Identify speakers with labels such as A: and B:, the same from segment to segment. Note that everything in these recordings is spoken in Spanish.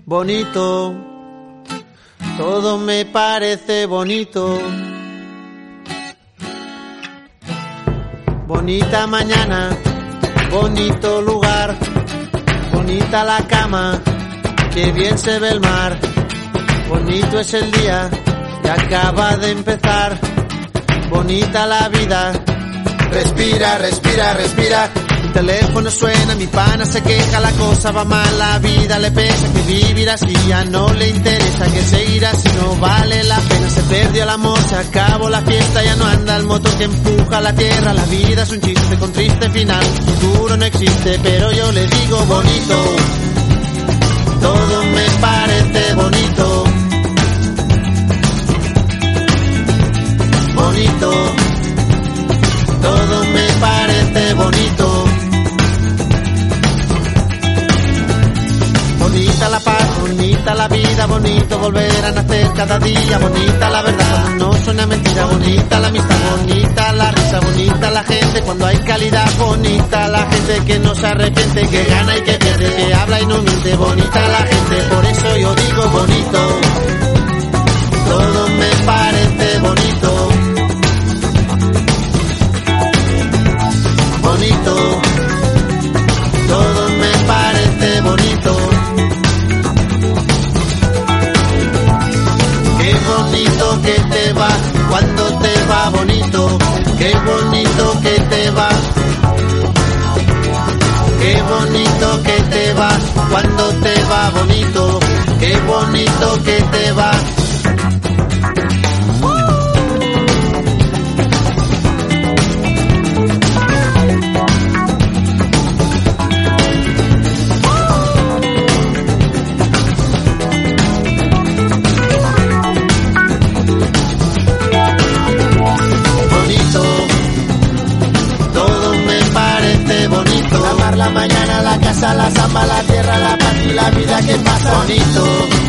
A: bonito, todo me parece bonito. Bonita mañana, bonito lugar, bonita la cama, que bien se ve el mar. Bonito es el día que acaba de empezar, bonita la vida. Respira, respira, respira. Mi teléfono suena, mi pana se queja, la cosa va mal, la vida le pesa, que vivir así ya no le interesa, que seguir así no vale la pena. Se perdió el amor, se acabó la fiesta, ya no anda el motor que empuja la tierra. La vida es un chiste con triste final, futuro no existe, pero yo le digo bonito, todo me parece bonito. Bonito, todo me parece bonito. Bonita la paz, bonita la vida, bonito volver a nacer cada día. Bonita la verdad cuando no suena mentira, bonita la amistad, bonita la risa, bonita la gente cuando hay calidad. Bonita la gente que no se arrepiente, que gana y que pierde, que habla y no miente. Bonita la gente, por eso yo digo bonito, todo me parece bonito. Bonito, todo me parece bonito. Qué bonito que te va cuando te va bonito. Qué bonito que te va. Qué bonito que te va cuando te va bonito. Qué bonito que te va. La mañana, la casa, la samba, la tierra, la paz y la vida que pasa. Bonito,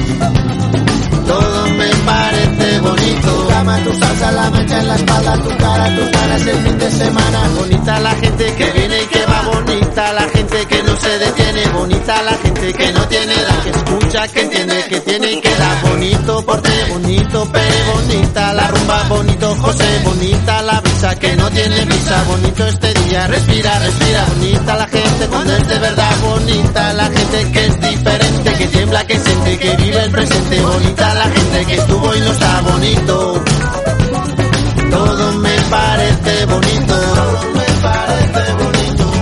A: todo me parece bonito. Tu cama, tu salsa, la mancha en la espalda, tu cara, tus ganas el fin de semana. Bonita la gente que viene y que va, bonita la gente que no se detiene, bonita la gente que no tiene edad, que escucha, que entiende, que tiene y que da. Bonito porte, bonito Pere, bonita la rumba, bonito José, bonita la brisa que no tiene brisa, bonito este día, respira, respira. Bonita la gente cuando es de verdad, bonita la gente que es diferente, que tiembla, que siente, que vive el presente. Bonita la gente que estuvo y no está bonito. Todo me parece bonito, todo me parece bonito.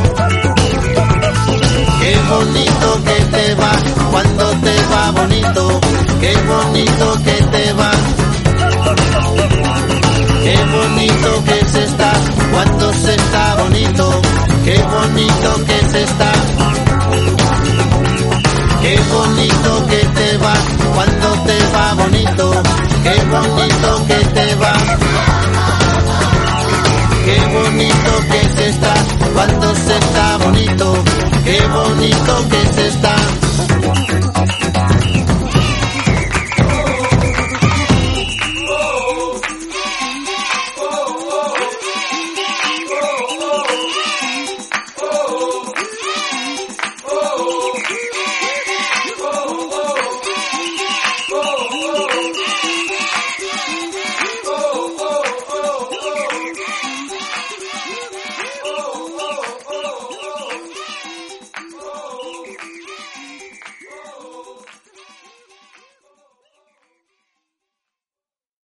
A: Qué bonito que te va cuando te va bonito. Qué bonito que te va. Qué bonito que se está cuando se está bonito. Qué bonito que se está. Qué bonito que te va cuando te va bonito. Qué bonito que te va. Qué bonito que se está cuando se está bonito. Qué bonito que se está.